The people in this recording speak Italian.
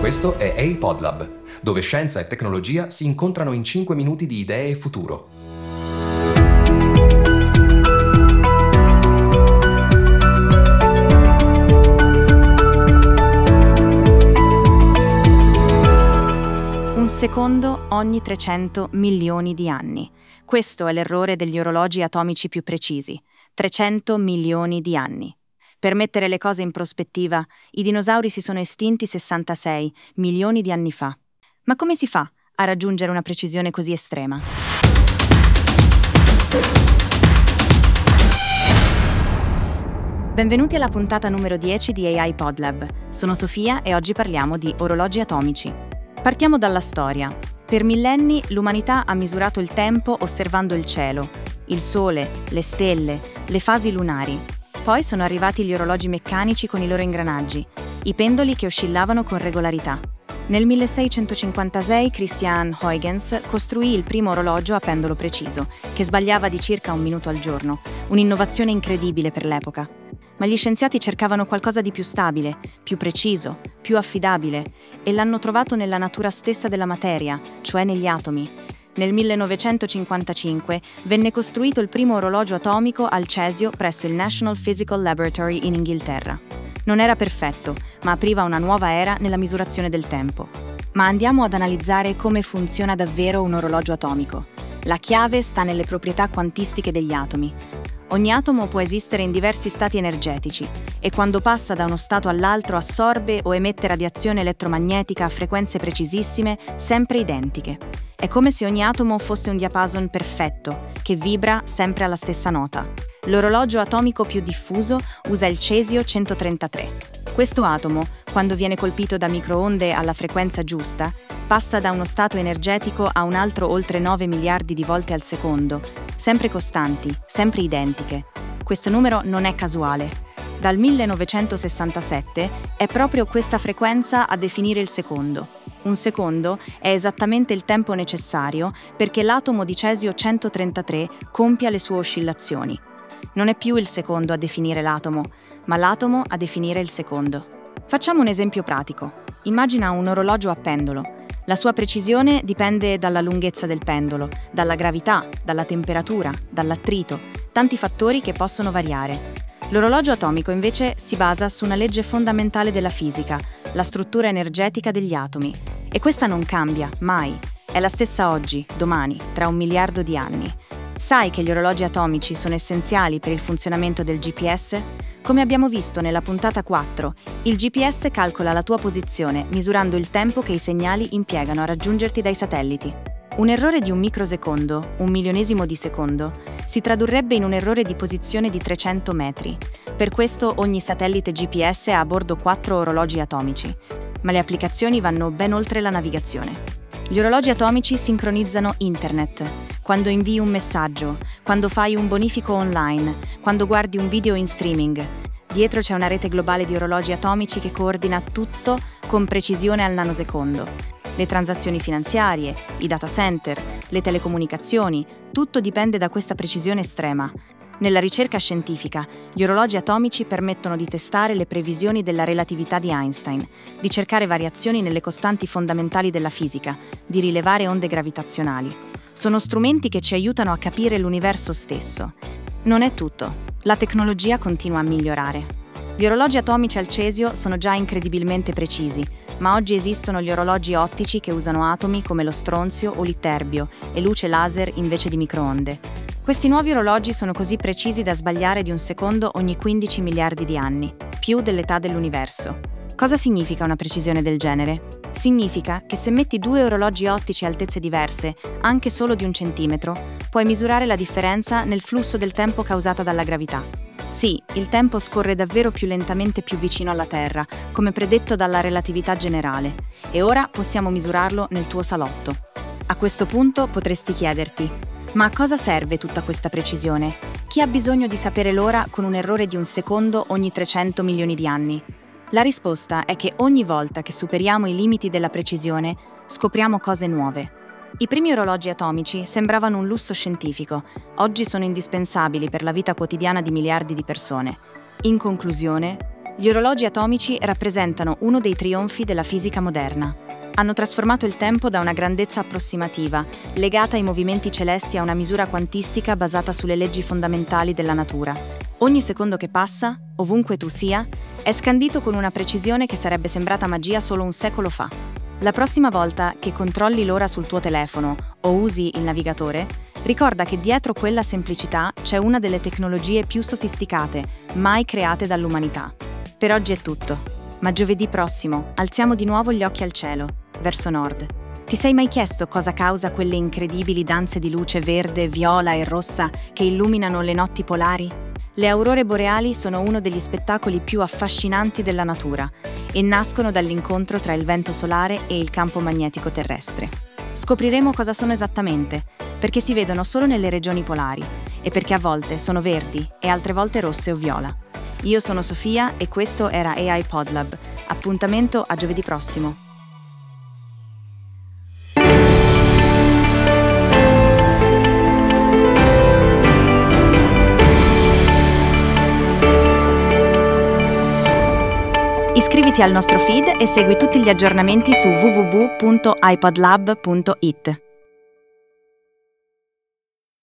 Questo è AI Podlab, dove scienza e tecnologia si incontrano in 5 minuti di idee e futuro. Un secondo ogni 300 milioni di anni. Questo è l'errore degli orologi atomici più precisi. 300 milioni di anni. Per mettere le cose in prospettiva, i dinosauri si sono estinti 66 milioni di anni fa. Ma come si fa a raggiungere una precisione così estrema? Benvenuti alla puntata numero 10 di AI Podlab. Sono Sofia e oggi parliamo di orologi atomici. Partiamo dalla storia. Per millenni l'umanità ha misurato il tempo osservando il cielo, il sole, le stelle, le fasi lunari. Poi sono arrivati gli orologi meccanici con i loro ingranaggi, i pendoli che oscillavano con regolarità. Nel 1656 Christian Huygens costruì il primo orologio a pendolo preciso, che sbagliava di circa 1 minuto al giorno, un'innovazione incredibile per l'epoca. Ma gli scienziati cercavano qualcosa di più stabile, più preciso, più affidabile, e l'hanno trovato nella natura stessa della materia, cioè negli atomi. Nel 1955 venne costruito il primo orologio atomico al cesio presso il National Physical Laboratory in Inghilterra. Non era perfetto, ma apriva una nuova era nella misurazione del tempo. Ma andiamo ad analizzare come funziona davvero un orologio atomico. La chiave sta nelle proprietà quantistiche degli atomi. Ogni atomo può esistere in diversi stati energetici e quando passa da uno stato all'altro assorbe o emette radiazione elettromagnetica a frequenze precisissime, sempre identiche. È come se ogni atomo fosse un diapason perfetto, che vibra sempre alla stessa nota. L'orologio atomico più diffuso usa il cesio 133. Questo atomo, quando viene colpito da microonde alla frequenza giusta, passa da uno stato energetico a un altro oltre 9 miliardi di volte al secondo, sempre costanti, sempre identiche. Questo numero non è casuale. Dal 1967 è proprio questa frequenza a definire il secondo. Un secondo è esattamente il tempo necessario perché l'atomo di cesio 133 compia le sue oscillazioni. Non è più il secondo a definire l'atomo, ma l'atomo a definire il secondo. Facciamo un esempio pratico. Immagina un orologio a pendolo. La sua precisione dipende dalla lunghezza del pendolo, dalla gravità, dalla temperatura, dall'attrito, tanti fattori che possono variare. L'orologio atomico invece si basa su una legge fondamentale della fisica, la struttura energetica degli atomi. E questa non cambia, mai. È la stessa oggi, domani, tra 1 miliardo di anni. Sai che gli orologi atomici sono essenziali per il funzionamento del GPS? Come abbiamo visto nella puntata 4, il GPS calcola la tua posizione misurando il tempo che i segnali impiegano a raggiungerti dai satelliti. Un errore di 1 microsecondo, 1 milionesimo di secondo, si tradurrebbe in un errore di posizione di 300 metri. Per questo ogni satellite GPS ha a bordo 4 orologi atomici. Ma le applicazioni vanno ben oltre la navigazione. Gli orologi atomici sincronizzano internet. Quando invii un messaggio, quando fai un bonifico online, quando guardi un video in streaming. Dietro c'è una rete globale di orologi atomici che coordina tutto con precisione al nanosecondo. Le transazioni finanziarie, i data center, le telecomunicazioni, tutto dipende da questa precisione estrema. Nella ricerca scientifica, gli orologi atomici permettono di testare le previsioni della relatività di Einstein, di cercare variazioni nelle costanti fondamentali della fisica, di rilevare onde gravitazionali. Sono strumenti che ci aiutano a capire l'universo stesso. Non è tutto. La tecnologia continua a migliorare. Gli orologi atomici al cesio sono già incredibilmente precisi, ma oggi esistono gli orologi ottici che usano atomi come lo stronzio o l'itterbio e luce laser invece di microonde. Questi nuovi orologi sono così precisi da sbagliare di 1 secondo ogni 15 miliardi di anni, più dell'età dell'universo. Cosa significa una precisione del genere? Significa che se metti 2 orologi ottici a altezze diverse, anche solo di 1 centimetro, puoi misurare la differenza nel flusso del tempo causata dalla gravità. Sì, il tempo scorre davvero più lentamente più vicino alla Terra, come predetto dalla relatività generale, e ora possiamo misurarlo nel tuo salotto. A questo punto potresti chiederti: ma a cosa serve tutta questa precisione? Chi ha bisogno di sapere l'ora con un errore di 1 secondo ogni 300 milioni di anni? La risposta è che ogni volta che superiamo i limiti della precisione, scopriamo cose nuove. I primi orologi atomici sembravano un lusso scientifico, oggi sono indispensabili per la vita quotidiana di miliardi di persone. In conclusione, Gli orologi atomici rappresentano uno dei trionfi della fisica moderna. Hanno trasformato il tempo da una grandezza approssimativa, legata ai movimenti celesti, a una misura quantistica basata sulle leggi fondamentali della natura. Ogni secondo che passa, ovunque tu sia, è scandito con una precisione che sarebbe sembrata magia solo un secolo fa. La prossima volta che controlli l'ora sul tuo telefono o usi il navigatore, ricorda che dietro quella semplicità c'è una delle tecnologie più sofisticate mai create dall'umanità. Per oggi è tutto, ma giovedì prossimo alziamo di nuovo gli occhi al cielo, verso nord. Ti sei mai chiesto cosa causa quelle incredibili danze di luce verde, viola e rossa che illuminano le notti polari? Le aurore boreali sono uno degli spettacoli più affascinanti della natura e nascono dall'incontro tra il vento solare e il campo magnetico terrestre. Scopriremo cosa sono esattamente, perché si vedono solo nelle regioni polari e perché a volte sono verdi e altre volte rosse o viola. Io sono Sofia e questo era AI Podlab. Appuntamento a giovedì prossimo. Iscriviti al nostro feed e segui tutti gli aggiornamenti su www.ipodlab.it.